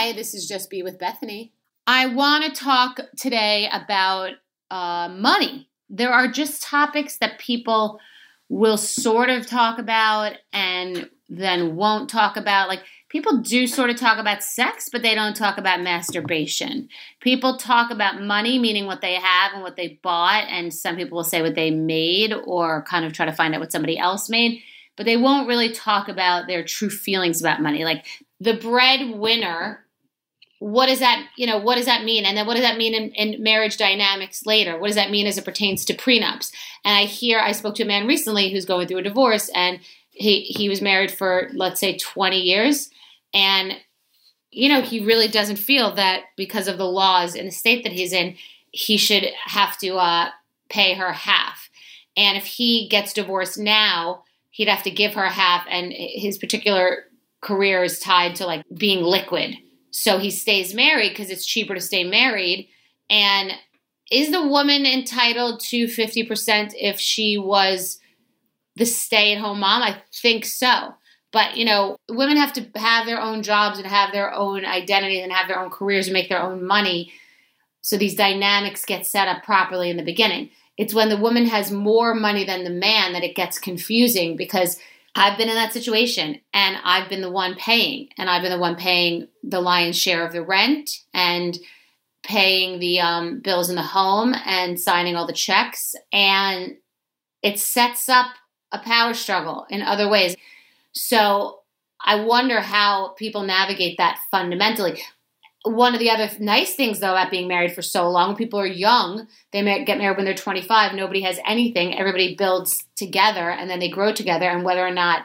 Hi, this is Just Be with Bethany. I want to talk today about money. There are just topics that people will sort of talk about and then won't talk about. Like, people do sort of talk about sex, but they don't talk about masturbation. People talk about money, meaning what they have and what they bought, and some people will say what they made or kind of try to find out what somebody else made, but they won't really talk about their true feelings about money. Like, the breadwinner, what does that mean? And then what does that mean in marriage dynamics later? What does that mean as it pertains to prenups? And I spoke to a man recently who's going through a divorce, and he was married for, let's say, 20 years. And, he really doesn't feel that because of the laws in the state that he's in, he should have to pay her half. And if he gets divorced now, he'd have to give her half, and his particular career is tied to like being liquid. So he stays married because it's cheaper to stay married. And is the woman entitled to 50% if she was the stay-at-home mom? I think so. But, women have to have their own jobs and have their own identities and have their own careers and make their own money. So these dynamics get set up properly in the beginning. It's when the woman has more money than the man that it gets confusing, because I've been in that situation, and I've been the one paying, and I've been the one paying the lion's share of the rent and paying the bills in the home and signing all the checks. And it sets up a power struggle in other ways. So I wonder how people navigate that fundamentally. One of the other nice things, though, about being married for so long, when people are young, they may get married when they're 25, nobody has anything, everybody builds together, and then they grow together. And whether or not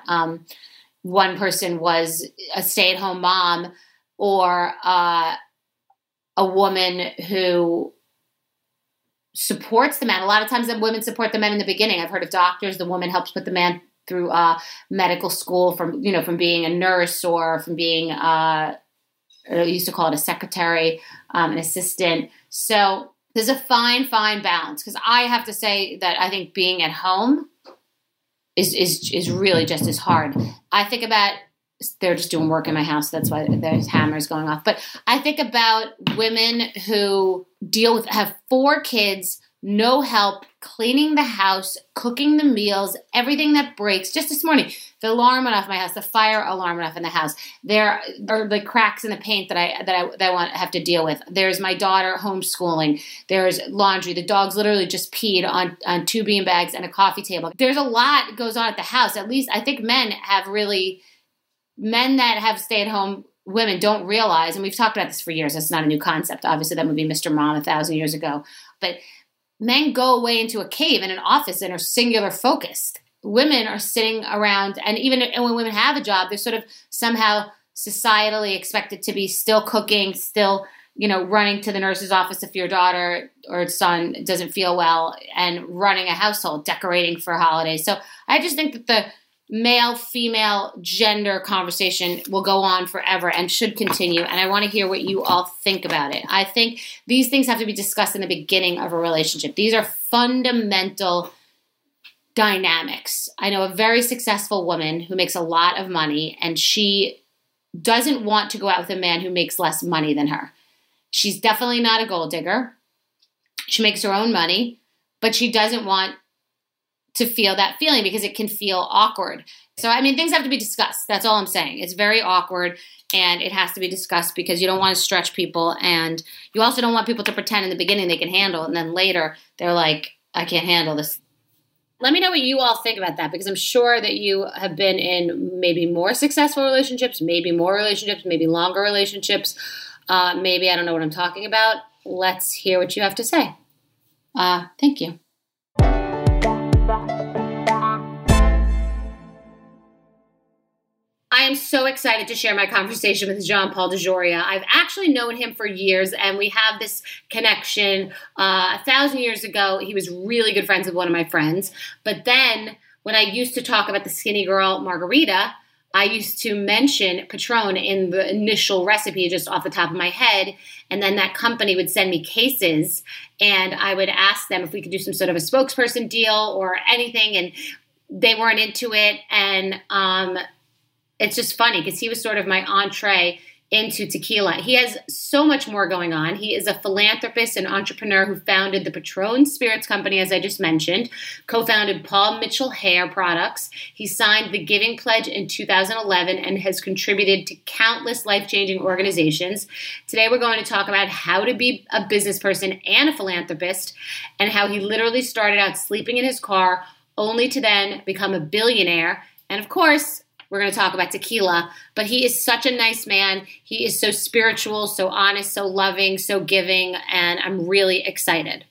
one person was a stay-at-home mom or a woman who supports the man. A lot of times the women support the men in the beginning. I've heard of doctors, the woman helps put the man through medical school from being a nurse or from being I used to call it a secretary, an assistant. So there's a fine balance, because I have to say that I think being at home is really just as hard. I think about, they're just doing work in my house, that's why there's hammers going off. But I think about women who have 4 kids, no help, cleaning the house, cooking the meals, everything that breaks. Just this morning, the alarm went off in my house, the fire alarm went off in the house. There are the cracks in the paint that I have to deal with. There's my daughter homeschooling. There's laundry. The dogs literally just peed on 2 bean bags and a coffee table. There's a lot that goes on at the house. At least I think men that have stay-at-home women don't realize, and we've talked about this for years, it's not a new concept. Obviously, that movie Mr. Mom 1,000 years ago. But men go away into a cave in an office and are singular focused. Women are sitting around, and when women have a job, they're sort of somehow societally expected to be still cooking, still, running to the nurse's office if your daughter or son doesn't feel well, and running a household, decorating for holidays. So I just think that the male-female gender conversation will go on forever and should continue, and I want to hear what you all think about it. I think these things have to be discussed in the beginning of a relationship. These are fundamental dynamics. I know a very successful woman who makes a lot of money, and she doesn't want to go out with a man who makes less money than her. She's definitely not a gold digger. She makes her own money, but she doesn't want to feel that feeling because it can feel awkward. So, things have to be discussed. That's all I'm saying. It's very awkward, and it has to be discussed because you don't want to stretch people, and you also don't want people to pretend in the beginning they can handle it, and then later they're like, I can't handle this. Let me know what you all think about that, because I'm sure that you have been in maybe more successful relationships, maybe more relationships, maybe longer relationships. Maybe I don't know what I'm talking about. Let's hear what you have to say. Thank you. I am so excited to share my conversation with Jean-Paul DeJoria. I've actually known him for years, and we have this connection. 1,000 years ago, he was really good friends with one of my friends. But then when I used to talk about the skinny girl margarita, I used to mention Patron in the initial recipe just off the top of my head, and then that company would send me cases, and I would ask them if we could do some sort of a spokesperson deal or anything, and they weren't into it, and it's just funny because he was sort of my entree into tequila. He has so much more going on. He is a philanthropist and entrepreneur who founded the Patron Spirits Company, as I just mentioned, co-founded Paul Mitchell Hair Products. He signed the Giving Pledge in 2011 and has contributed to countless life-changing organizations. Today we're going to talk about how to be a business person and a philanthropist, and how he literally started out sleeping in his car only to then become a billionaire. And of course, we're going to talk about tequila, but he is such a nice man. He is so spiritual, so honest, so loving, so giving, and I'm really excited.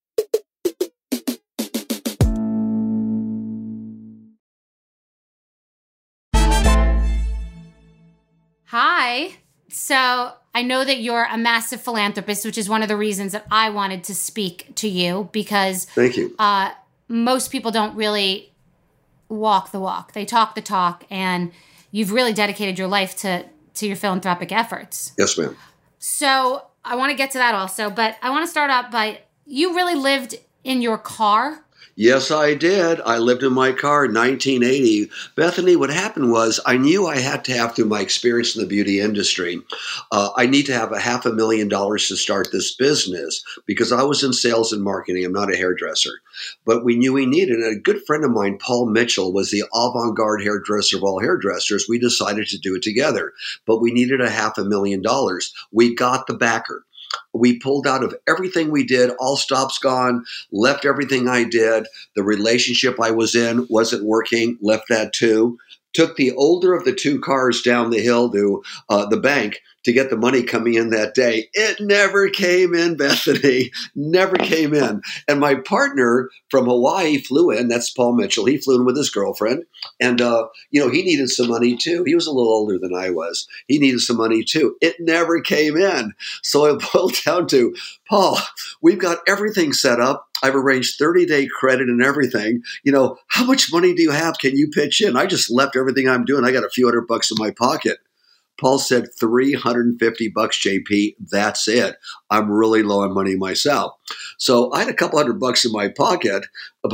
Hi. So I know that you're a massive philanthropist, which is one of the reasons that I wanted to speak to you, because thank you. Most people don't really walk the walk. They talk the talk, and you've really dedicated your life to your philanthropic efforts. Yes, ma'am. So I want to get to that also, but I want to start out by, you really lived in your car? Yes, I did. I lived in my car in 1980. Bethany, what happened was I knew I had to have, through my experience in the beauty industry, I need to have $500,000 to start this business because I was in sales and marketing. I'm not a hairdresser. But we knew we needed it. A good friend of mine, Paul Mitchell, was the avant-garde hairdresser of all hairdressers. We decided to do it together. But we needed $500,000. We got the backer. We pulled out of everything we did, all stops gone, left everything I did. The relationship I was in wasn't working, left that too. Took the older of the two cars down the hill to the bank to get the money coming in that day. It never came in, Bethany, never came in. And my partner from Hawaii flew in. That's Paul Mitchell. He flew in with his girlfriend. And, he needed some money too. He was a little older than I was. He needed some money too. It never came in. So I boiled down to, Paul, we've got everything set up. I've arranged 30-day credit and everything. How much money do you have? Can you pitch in? I just left everything I'm doing. I got a few $100 in my pocket. Paul said, $350, JP. That's it. I'm really low on money myself. So I had a couple $100 in my pocket.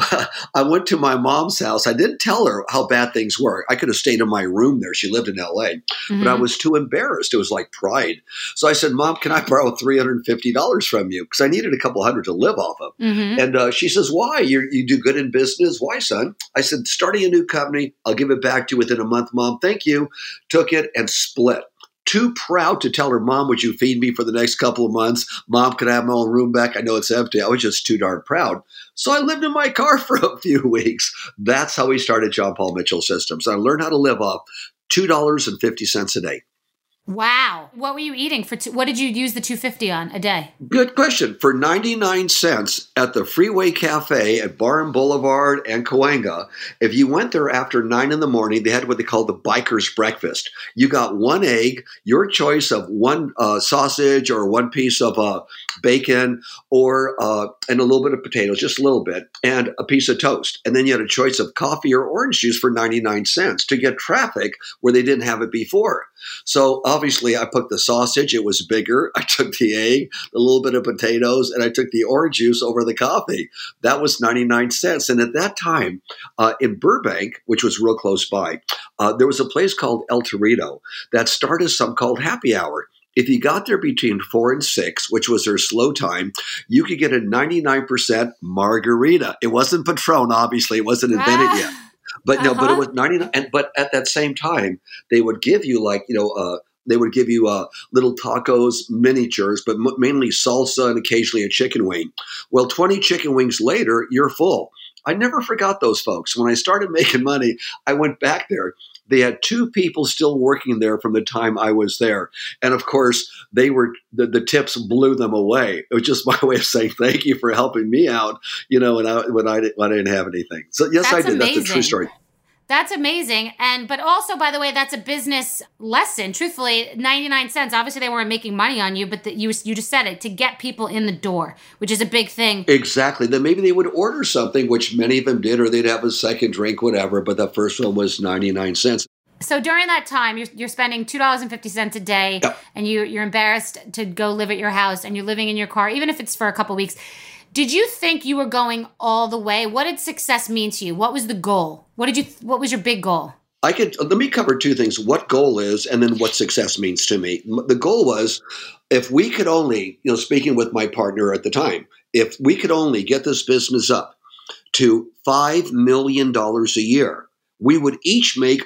I went to my mom's house. I didn't tell her how bad things were. I could have stayed in my room there. She lived in LA, but I was too embarrassed. It was like pride. So I said, Mom, can I borrow $350 from you? Because I needed a couple hundred to live off of. And she says, why? You do good in business. Why, son? I said, starting a new company. I'll give it back to you within a month, Mom. Thank you. Took it and split. Too proud to tell her, Mom, would you feed me for the next couple of months? Mom, could I have my own room back? I know it's empty. I was just too darn proud. So I lived in my car for a few weeks. That's how we started John Paul Mitchell Systems. I learned how to live off $2.50 a day. Wow. What were you eating what did you use the $2.50 on a day? Good question. For 99 cents at the Freeway Cafe at Barham Boulevard and Cahuenga, if you went there after 9 in the morning, they had what they called the biker's breakfast. You got one egg, your choice of one sausage or one piece of bacon or and a little bit of potatoes, just a little bit, and a piece of toast. And then you had a choice of coffee or orange juice for 99 cents to get traffic where they didn't have it before. So obviously I put the sausage. It was bigger. I took the egg, a little bit of potatoes, and I took the orange juice over the coffee. That was 99 cents. And at that time in Burbank, which was real close by, there was a place called El Torito that started something called Happy Hour. If you got there between 4 and 6, which was their slow time, you could get a 99% margarita. It wasn't Patron, obviously. It wasn't invented yet. But no, but it was 99. But at that same time, they would give you they would give you little tacos, miniatures, but mainly salsa and occasionally a chicken wing. Well, 20 chicken wings later, you're full. I never forgot those folks. When I started making money, I went back there. They had 2 people still working there from the time I was there. And of course, they were the tips blew them away. It was just my way of saying thank you for helping me out, when I didn't have anything. So yes, I did. Amazing. That's a true story. That's amazing. But also, by the way, that's a business lesson. Truthfully, 99 cents, obviously they weren't making money on you, but you just said it, to get people in the door, which is a big thing. Exactly. Then maybe they would order something, which many of them did, or they'd have a second drink, whatever. But the first one was 99 cents. So during that time, you're spending $2.50 a day, yep. And you're embarrassed to go live at your house, and you're living in your car, even if it's for a couple weeks. Did you think you were going all the way? What did success mean to you? What was the goal? What was your big goal? Let me cover two things: what goal is, and then what success means to me. The goal was, if we could only, speaking with my partner at the time, if we could only get this business up to $5 million a year, we would each make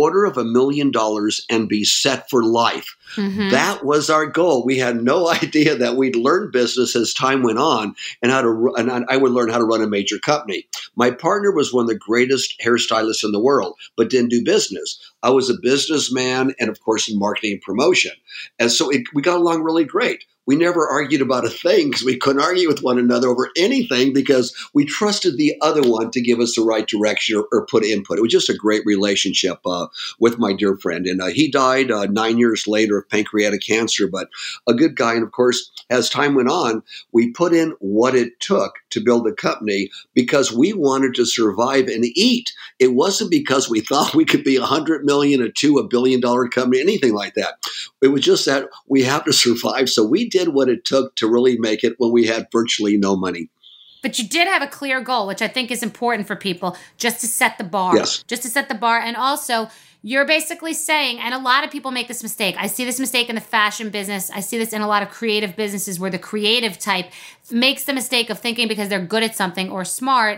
$250,000 and be set for life. Mm-hmm. That was our goal. We had no idea that we'd learn business as time went on, and I would learn how to run a major company. My partner was one of the greatest hairstylists in the world, but didn't do business. I was a businessman and, of course, in marketing and promotion. And so we got along really great. We never argued about a thing because we couldn't argue with one another over anything because we trusted the other one to give us the right direction or put input. It was just a great relationship with my dear friend. And he died 9 years later of pancreatic cancer, but a good guy. And of course, as time went on, we put in what it took to build a company because we wanted to survive and eat. It wasn't because we thought we could be $100 million, $1 billion company, anything like that. It was just that we have to survive. So we did what it took to really make it when we had virtually no money. But you did have a clear goal, which I think is important for people, just to set the bar. Yes. Just to set the bar. And also, you're basically saying, and a lot of people make this mistake. I see this mistake in the fashion business. I see this in a lot of creative businesses where the creative type makes the mistake of thinking because they're good at something or smart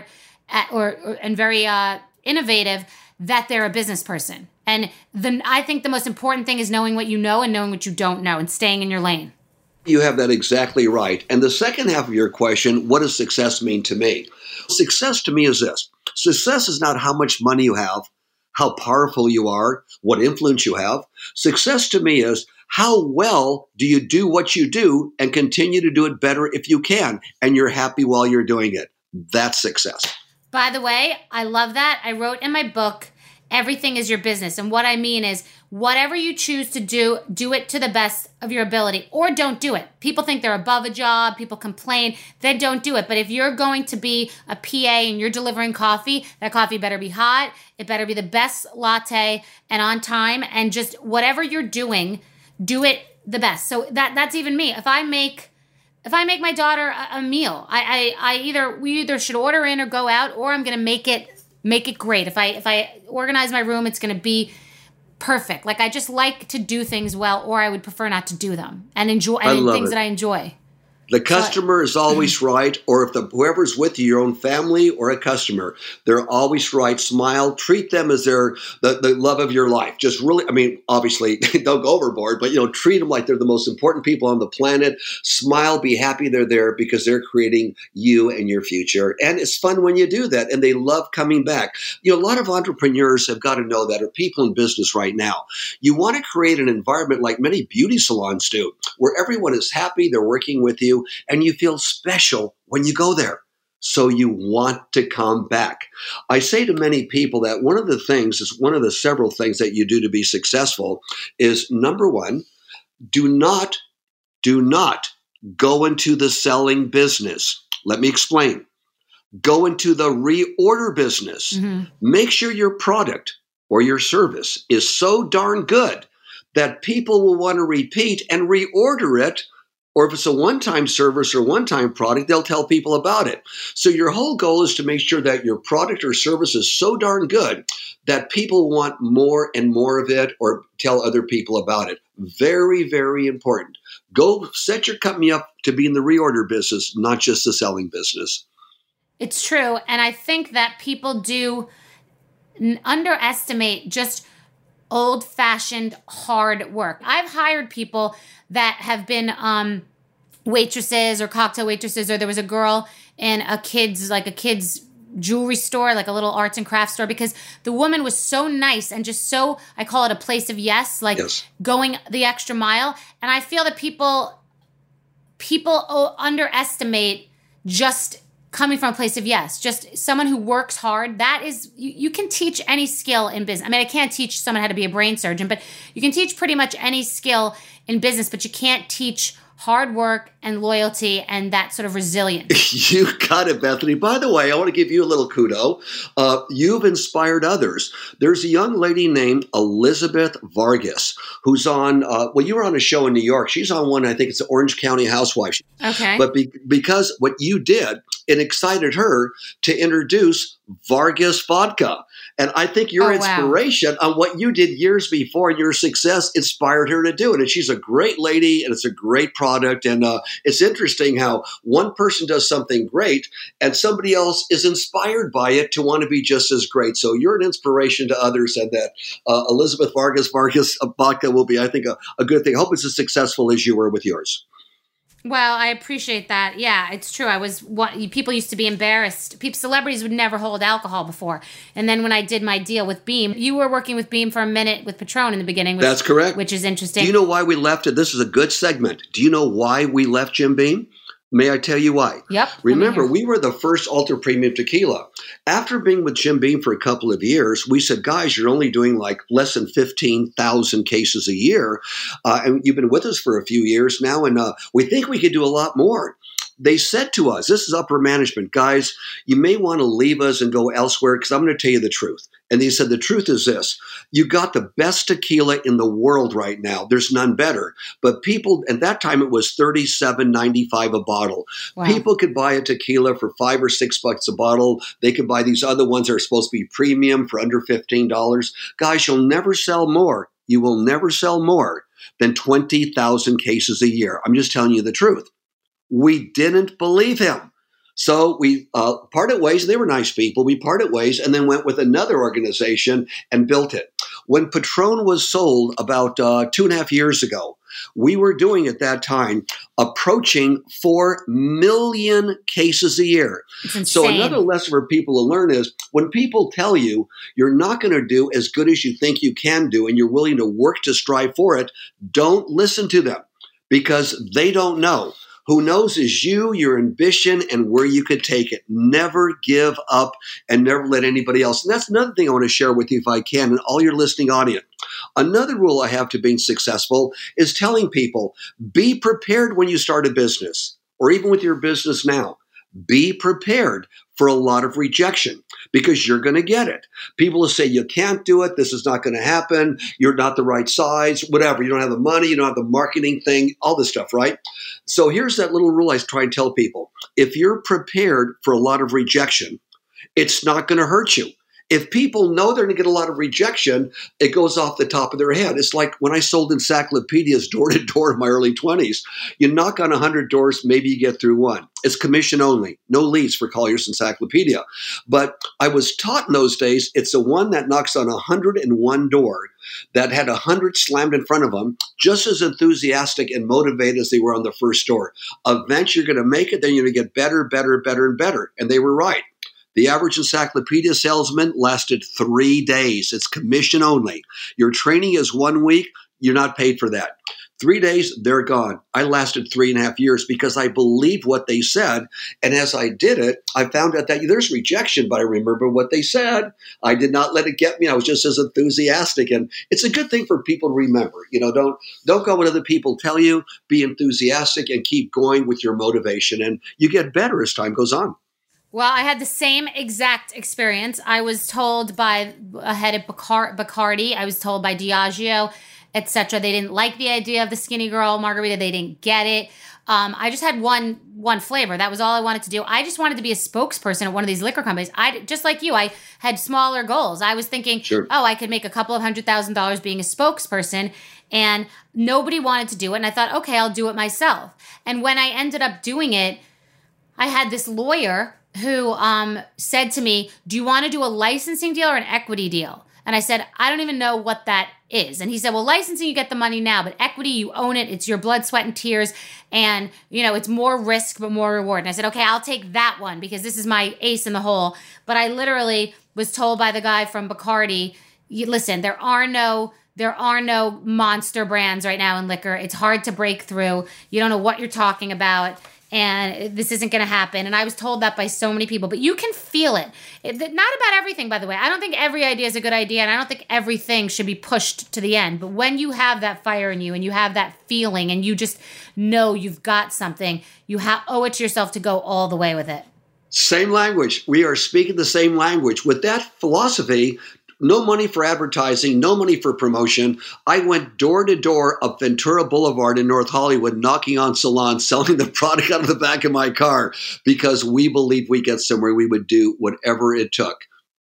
and very innovative that they're a business person. And I think the most important thing is knowing what you know and knowing what you don't know and staying in your lane. You have that exactly right. And the second half of your question, what does success mean to me? Success to me is this. Success is not how much money you have, how powerful you are, what influence you have. Success to me is how well do you do what you do and continue to do it better if you can, and you're happy while you're doing it. That's success. By the way, I love that. I wrote in my book, everything is your business. And what I mean is whatever you choose to do, do it to the best of your ability or don't do it. People think they're above a job. People complain. Then don't do it. But if you're going to be a PA and you're delivering coffee, that coffee better be hot. It better be the best latte and on time. And just whatever you're doing, do it the best. So that's even me. If I make my daughter a meal, we either should order in or go out, or I'm going to make it great. If I organize my room, it's going to be perfect. Like I just like to do things well, or I would prefer not to do them and enjoy things that I enjoy. The customer is always right, or if whoever's with you, your own family or a customer, they're always right. Smile, treat them as the love of your life. Just really, obviously, don't go overboard, but treat them like they're the most important people on the planet. Smile, be happy they're there because they're creating you and your future. And it's fun when you do that, and they love coming back. A lot of entrepreneurs have got to know that, or people in business right now. You want to create an environment like many beauty salons do, where everyone is happy, they're working with you, and you feel special when you go there. So you want to come back. I say to many people that one of the several things that you do to be successful is, number one, do not go into the selling business. Let me explain. Go into the reorder business. Mm-hmm. Make sure your product or your service is so darn good that people will want to repeat and reorder it. Or if it's a one-time service or one-time product, they'll tell people about it. So your whole goal is to make sure that your product or service is so darn good that people want more and more of it or tell other people about it. Very, very important. Go set your company up to be in the reorder business, not just the selling business. It's true. And I think that people do underestimate just old-fashioned hard work. I've hired people that have been waitresses or cocktail waitresses, or there was a girl in a kid's jewelry store, like a little arts and crafts store, because the woman was so nice and just so, I call it a place of yes, going the extra mile. And I feel that people underestimate just coming from a place of yes, just someone who works hard. That is, you can teach any skill in business. I can't teach someone how to be a brain surgeon, but you can teach pretty much any skill in business, but you can't teach hard work and loyalty and that sort of resilience. You got it, Bethany. By the way, I want to give you a little kudo. You've inspired others. There's a young lady named Elizabeth Vargas who's on, you were on a show in New York. She's on one, I think it's the Orange County Housewives. Okay. But because what you did, it excited her to introduce Vargas vodka. And I think your Oh, wow. inspiration on what you did years before and your success inspired her to do it. And she's a great lady and it's a great product. And it's interesting how one person does something great and somebody else is inspired by it to want to be just as great. So you're an inspiration to others, and that Elizabeth Vargas vodka will be, I think, a good thing. I hope it's as successful as you were with yours. Well, I appreciate that. Yeah, it's true. People used to be embarrassed. Celebrities would never hold alcohol before. And then when I did my deal with Beam, you were working with Beam for a minute with Patron in the beginning. That's correct. Which is interesting. Do you know why we left it? This is a good segment. Do you know why we left Jim Beam? May I tell you why? Yep. Remember, we were the first ultra premium tequila. After being with Jim Beam for a couple of years, we said, guys, you're only doing like less than 15,000 cases a year. And you've been with us for a few years now, and we think we could do a lot more. They said to us, this is upper management, guys, you may want to leave us and go elsewhere because I'm going to tell you the truth. And they said, the truth is this, you got the best tequila in the world right now. There's none better. But people, at that time, it was $37.95 a bottle. Wow. People could buy a tequila for $5 or $6 a bottle. They could buy these other ones that are supposed to be premium for under $15. Guys, you'll never sell more. You will never sell more than 20,000 cases a year. I'm just telling you the truth. We didn't believe him. So we parted ways. They were nice people. We parted ways and then went with another organization and built it. When Patron was sold about 2.5 years ago, we were doing at that time approaching 4 million cases a year. So another lesson for people to learn is when people tell you you're not going to do as good as you think you can do and you're willing to work to strive for it, don't listen to them because they don't know. Who knows is you, your ambition, and where you could take it. Never give up and never let anybody else. And that's another thing I want to share with you if I can and all your listening audience. Another rule I have to being successful is telling people, be prepared when you start a business or even with your business now. Be prepared for a lot of rejection because you're going to get it. People will say, you can't do it. This is not going to happen. You're not the right size, whatever. You don't have the money. You don't have the marketing thing, all this stuff, right? So here's that little rule I try and tell people. If you're prepared for a lot of rejection, it's not going to hurt you. If people know they're going to get a lot of rejection, it goes off the top of their head. It's like when I sold encyclopedias door to door in my early 20s. You knock on 100 doors, maybe you get through one. It's commission only, no leads for Collier's Encyclopedia. But I was taught in those days, it's the one that knocks on 101 door that had 100 slammed in front of them, just as enthusiastic and motivated as they were on the first door. Eventually, you're going to make it, then you're going to get better, better, better, and better. And they were right. The average encyclopedia salesman lasted 3 days. It's commission only. Your training is 1 week. You're not paid for that. 3 days, they're gone. I lasted 3.5 years because I believed what they said. And as I did it, I found out that there's rejection, but I remember what they said. I did not let it get me. I was just as enthusiastic. And it's a good thing for people to remember. Don't go what other people tell you. Be enthusiastic and keep going with your motivation. And you get better as time goes on. Well, I had the same exact experience. I was told by a head of Bacardi, I was told by Diageo, etc. They didn't like the idea of the skinny girl margarita. They didn't get it. I just had one flavor. That was all I wanted to do. I just wanted to be a spokesperson at one of these liquor companies. Just like you, I had smaller goals. I was thinking, sure, I could make a couple of $100,000 being a spokesperson, and nobody wanted to do it. And I thought, okay, I'll do it myself. And when I ended up doing it, I had this lawyer who said to me, do you want to do a licensing deal or an equity deal? And I said, I don't even know what that is. And he said, well, licensing, you get the money now, but equity, you own it. It's your blood, sweat, and tears. And, it's more risk, but more reward. And I said, okay, I'll take that one because this is my ace in the hole. But I literally was told by the guy from Bacardi, listen, there are no monster brands right now in liquor. It's hard to break through. You don't know what you're talking about. And this isn't going to happen. And I was told that by so many people. But you can feel it. Not about everything, by the way. I don't think every idea is a good idea. And I don't think everything should be pushed to the end. But when you have that fire in you and you have that feeling and you just know you've got something, you owe it to yourself to go all the way with it. Same language. We are speaking the same language. With that philosophy, no money for advertising, no money for promotion. I went door to door up Ventura Boulevard in North Hollywood, knocking on salons, selling the product out of the back of my car because we believed we get somewhere. We would do whatever it took.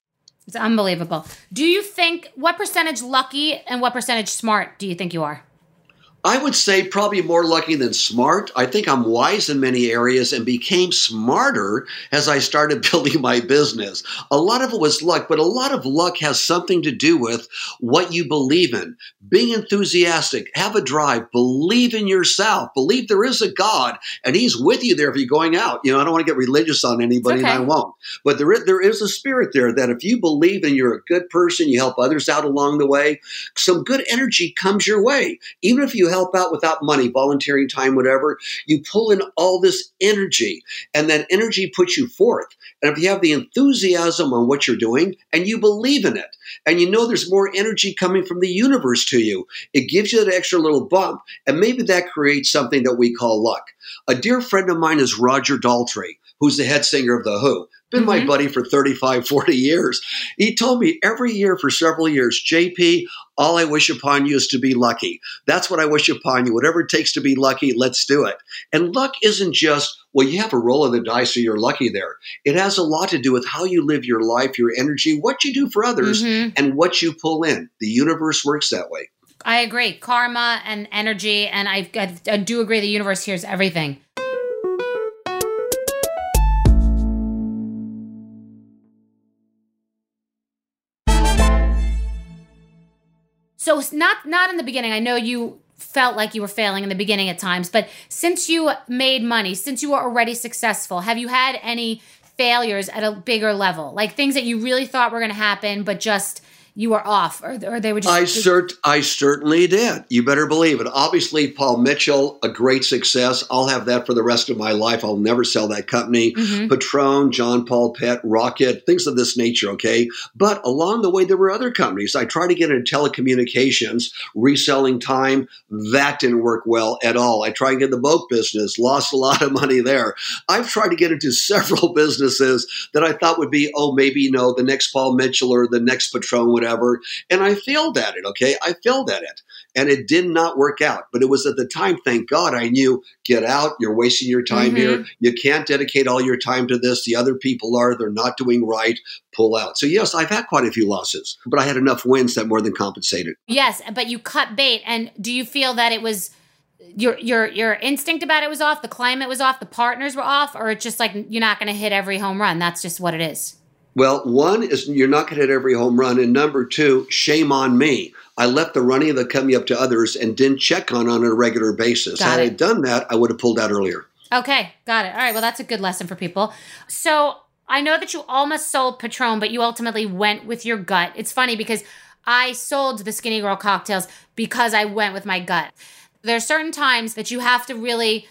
It's unbelievable. Do you think, what percentage lucky and what percentage smart do you think you are? I would say probably more lucky than smart. I think I'm wise in many areas and became smarter as I started building my business. A lot of it was luck, but a lot of luck has something to do with what you believe in. Being enthusiastic, have a drive, believe in yourself, believe there is a God and he's with you there if you're going out. I don't want to get religious on anybody and I won't. But there is a spirit there that if you believe and you're a good person, you help others out along the way, some good energy comes your way. Even if you help out without money, volunteering time, whatever, you pull in all this energy and that energy puts you forth. And if you have the enthusiasm on what you're doing and you believe in it and you know there's more energy coming from the universe to you, it gives you that extra little bump and maybe that creates something that we call luck. A dear friend of mine is Roger Daltrey, who's the head singer of The Who. Been my buddy for 35, 40 years. He told me every year for several years, JP, all I wish upon you is to be lucky. That's what I wish upon you. Whatever it takes to be lucky, let's do it. And luck isn't just, well, you have a roll of the dice so you're lucky there. It has a lot to do with how you live your life, your energy, what you do for others, and what you pull in. The universe works that way. I agree. Karma and energy, and I do agree the universe hears everything. So not in the beginning. I know you felt like you were failing in the beginning at times, but since you made money, since you were already successful, have you had any failures at a bigger level? Like things that you really thought were going to happen, but just you were off, or they were just... I certainly did. You better believe it. Obviously, Paul Mitchell, a great success. I'll have that for the rest of my life. I'll never sell that company. Patron, John Paul Pett, Rocket, things of this nature, okay? But along the way, there were other companies. I tried to get into telecommunications, reselling time. That didn't work well at all. I tried to get in the boat business, lost a lot of money there. I've tried to get into several businesses that I thought would be, maybe, the next Paul Mitchell or the next Patron, whatever. And I failed at it, okay? I failed at it. And it did not work out. But it was at the time, thank God, I knew, get out. You're wasting your time here. You can't dedicate all your time to this. The other people are. They're not doing right. Pull out. So yes, I've had quite a few losses, but I had enough wins that more than compensated. Yes, but you cut bait. And do you feel that it was your instinct about it was off, the climate was off, the partners were off, or it's just like you're not going to hit every home run? That's just what it is. Well, one is you're not going to hit every home run. And number two, shame on me. I left the running of the company up to others and didn't check on a regular basis. Had I done that, I would have pulled out earlier. Okay, got it. All right, well, that's a good lesson for people. So I know that you almost sold Patron, but you ultimately went with your gut. It's funny because I sold the Skinny Girl cocktails because I went with my gut. There are certain times that you have to really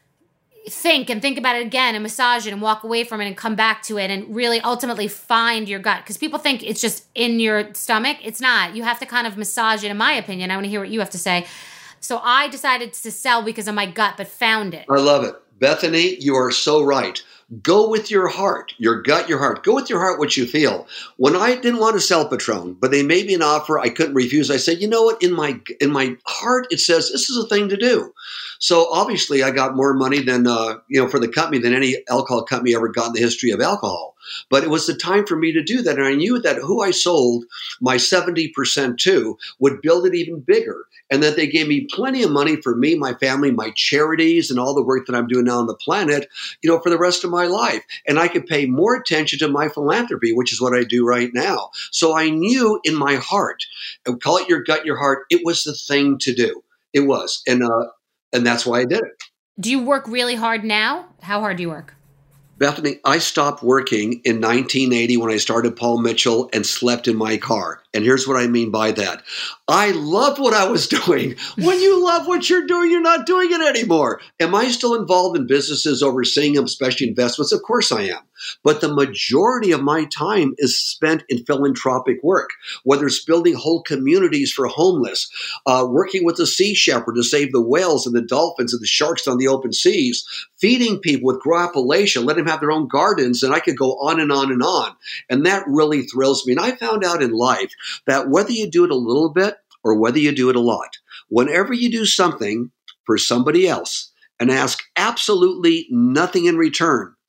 think about it again and massage it and walk away from it and come back to it and really ultimately find your gut. Because people think it's just in your stomach. It's not. You have to kind of massage it, in my opinion. I want to hear what you have to say. So I decided to sell because of my gut, but found it. I love it. Bethany, you are so right. Go with your heart, your gut, your heart. Go with your heart what you feel. When I didn't want to sell Patron, but they made me an offer I couldn't refuse, I said, you know what? In my heart, it says this is a thing to do. So obviously, I got more money than for the company than any alcohol company ever got in the history of alcohol. But it was the time for me to do that, and I knew that who I sold my 70% to would build it even bigger, and that they gave me plenty of money for me, my family, my charities, and all the work that I'm doing now on the planet, for the rest of my life. And I could pay more attention to my philanthropy, which is what I do right now. So I knew in my heart, and call it your gut, your heart, it was the thing to do. It was, and that's why I did it. Do you work really hard now? How hard do you work? Bethany, I stopped working in 1980 when I started Paul Mitchell and slept in my car. And here's what I mean by that. I loved what I was doing. When you love what you're doing, you're not doing it anymore. Am I still involved in businesses, overseeing them, especially investments? Of course I am. But the majority of my time is spent in philanthropic work, whether it's building whole communities for homeless, working with the Sea Shepherd to save the whales and the dolphins and the sharks on the open seas, feeding people with Grow Appalachia, let them have their own gardens, and I could go on and on and on. And that really thrills me. And I found out in life that whether you do it a little bit or whether you do it a lot, whenever you do something for somebody else and ask absolutely nothing in return,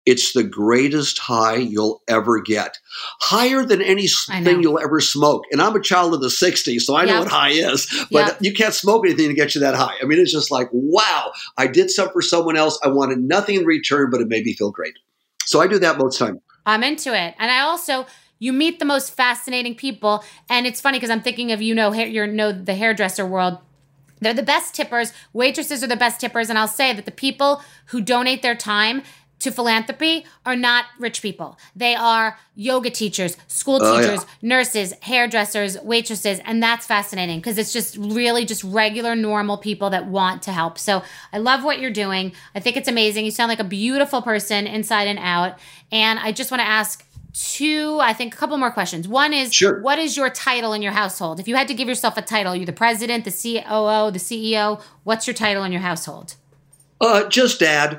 It's the greatest high you'll ever get. Higher than anything you'll ever smoke. And I'm a child of the 60s, so I know what high is. But you can't smoke anything to get you that high. I mean, it's just like, wow, I did something for someone else. I wanted nothing in return, but it made me feel great. So I do that most of the time. I'm into it. And I also, you meet the most fascinating people. And it's funny because I'm thinking of, the hairdresser world. They're the best tippers. Waitresses are the best tippers. And I'll say that the people who donate their time to philanthropy are not rich people. They are yoga teachers, school teachers, nurses, hairdressers, waitresses. And that's fascinating because it's just really just regular, normal people that want to help. So I love what you're doing. I think it's amazing. You sound like a beautiful person inside and out. And I just want to ask a couple more questions. One is, What is your title in your household? If you had to give yourself a title, you're the president, the COO, the CEO. What's your title in your household? Just Dad.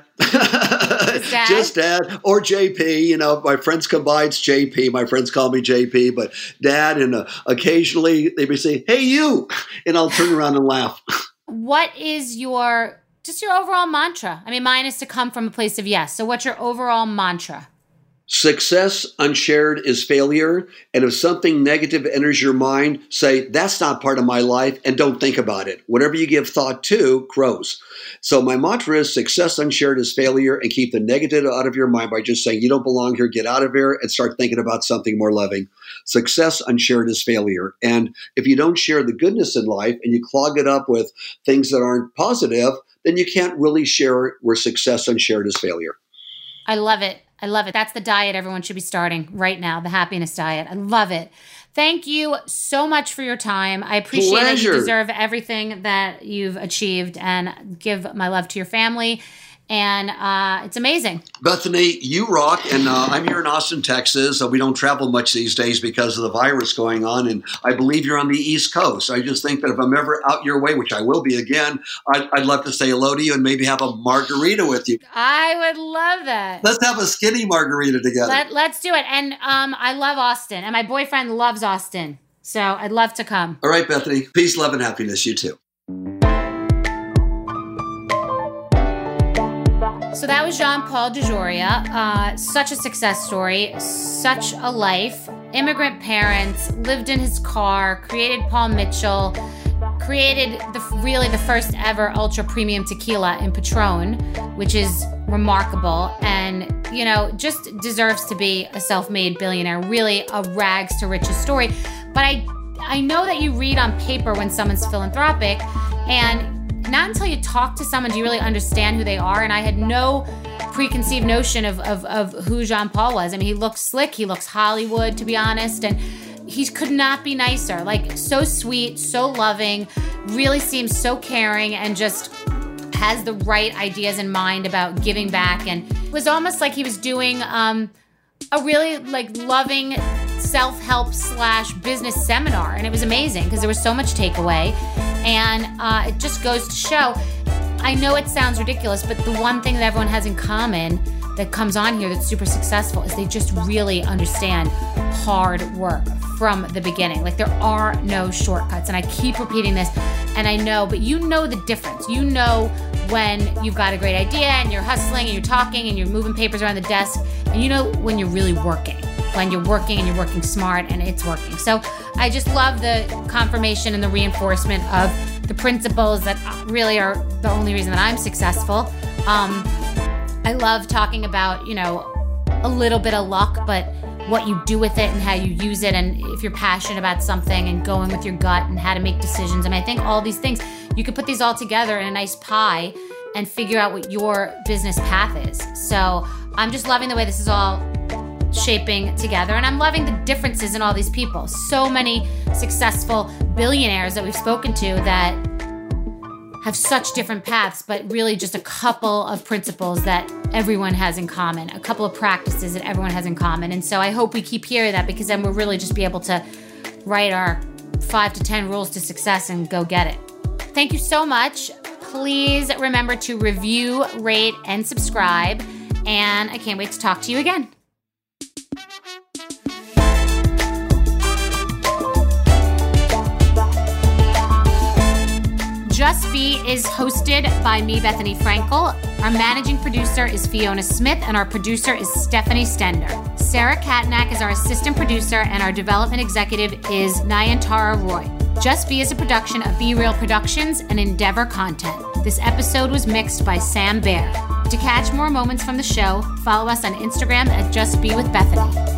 Just Dad or JP. My friends combine JP. My friends call me JP, but Dad. And occasionally they may say, "Hey, you," and I'll turn around and laugh. What is your overall mantra? I mean, mine is to come from a place of yes. So what's your overall mantra? Success unshared is failure. And if something negative enters your mind, say, that's not part of my life, and don't think about it. Whatever you give thought to grows. So my mantra is success unshared is failure, and keep the negative out of your mind by just saying, you don't belong here, get out of here, and start thinking about something more loving. Success unshared is failure. And if you don't share the goodness in life and you clog it up with things that aren't positive, then you can't really share where success unshared is failure. I love it. I love it. That's the diet everyone should be starting right now, the happiness diet. I love it. Thank you so much for your time. I appreciate that you deserve everything that you've achieved, and give my love to your family. And it's amazing. Bethany, you rock. And I'm here in Austin, Texas. We don't travel much these days because of the virus going on. And I believe you're on the East Coast. I just think that if I'm ever out your way, which I will be again, I'd love to say hello to you and maybe have a margarita with you. I would love that. Let's have a skinny margarita together. Let's do it. And I love Austin. And my boyfriend loves Austin. So I'd love to come. All right, Bethany. Peace, love, and happiness. You too. So that was Jean-Paul DeJoria. Such a success story, such a life. Immigrant parents, lived in his car, created Paul Mitchell, created the first ever ultra premium tequila in Patron, which is remarkable, and just deserves to be a self-made billionaire. Really a rags to riches story. But I know that you read on paper when someone's philanthropic, and not until you talk to someone do you really understand who they are. And I had no preconceived notion of who Jean-Paul was. I mean, he looks slick. He looks Hollywood, to be honest. And he could not be nicer. Like, so sweet, so loving, really seems so caring, and just has the right ideas in mind about giving back. And it was almost like he was doing a really loving self-help / business seminar. And it was amazing because there was so much takeaway. And it just goes to show, I know it sounds ridiculous, but the one thing that everyone has in common that comes on here that's super successful is they just really understand hard work from the beginning. Like, there are no shortcuts. And I keep repeating this, and I know, but you know the difference. You know when you've got a great idea and you're hustling and you're talking and you're moving papers around the desk, and you know when you're really working. When you're working and you're working smart and it's working. So I just love the confirmation and the reinforcement of the principles that really are the only reason that I'm successful. I love talking about, a little bit of luck, but what you do with it and how you use it, and if you're passionate about something and going with your gut and how to make decisions. And I think all these things, you could put these all together in a nice pie and figure out what your business path is. So I'm just loving the way this is all shaping together, and I'm loving the differences in all these people. So many successful billionaires that we've spoken to that have such different paths, but really just a couple of principles that everyone has in common, a couple of practices that everyone has in common. And so I hope we keep hearing that, because then we'll really just be able to write our 5 to 10 rules to success and go get it. Thank you so much. Please remember to review, rate, and subscribe. And I can't wait to talk to you again. Just Be is hosted by me, Bethany Frankel. Our managing producer is Fiona Smith, and our producer is Stephanie Stender. Sarah Katnack is our assistant producer, and our development executive is Nayantara Roy. Just Be is a production of Be Real Productions and Endeavor Content. This episode was mixed by Sam Baer. To catch more moments from the show, follow us on Instagram at Just Be with Bethany.